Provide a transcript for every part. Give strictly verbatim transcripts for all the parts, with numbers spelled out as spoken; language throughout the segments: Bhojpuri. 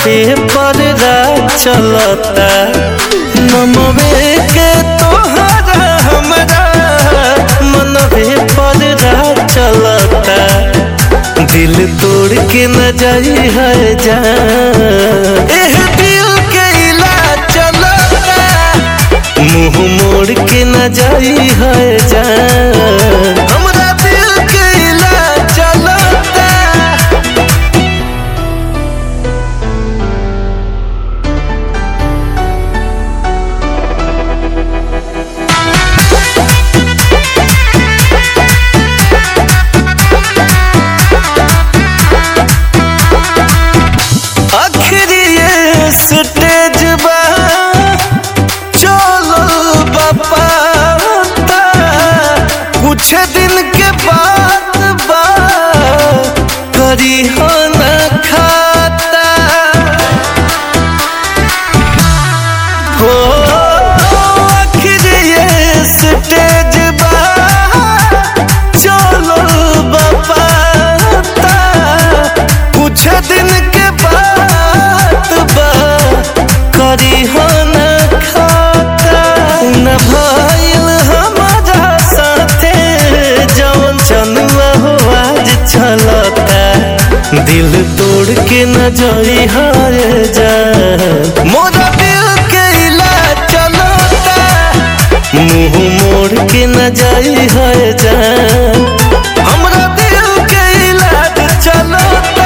पे पर्दा चलता नमवे के तोहरा हमरा मनवे पर्दा चलता दिल तोड़ के न जाई है जान एह दिल के इलाज चलता मुंह मोड़ के न जाई है जान हमरा दिल के इलाज चलता। स्टेज बा चलो बापा कुछ दिन के बाद बा करी हो न खाता हो आखिर ये स्टेज बा चलो बापा कुछ दिन के बाद बा करी हो न खाता न भइल हमारा साथे जौन चनुआ हो आज चलता दिल तोड़ के न जाई हार जान मोरा दिल के इलाज चलता मुंह मोड़ के न जाई हार जान हमरा दिल के इलाज चलता।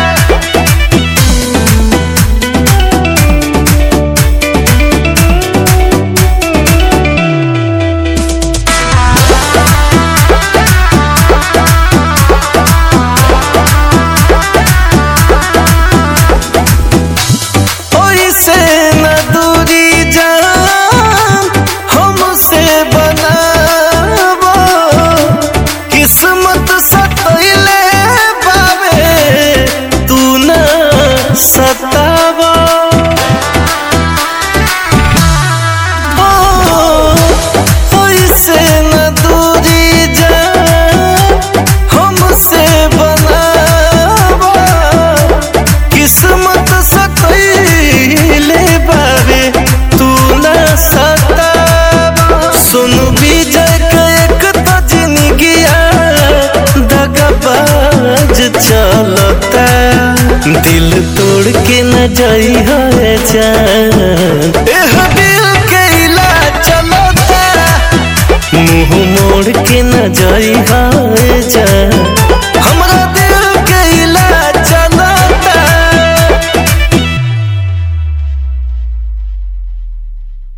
किस्मत सतैले बावे तू न सतावा ऐसे न दूरी जा हमसे बनावा किस्मत सतैले बावे तू न सतावा सुन विजय के एक तो जिंदगिया दगाबाज चलता दिल तोड़ के न जाई है जान एह दिल के इलाज चलता मुंह मोड़ के न जाई है जान।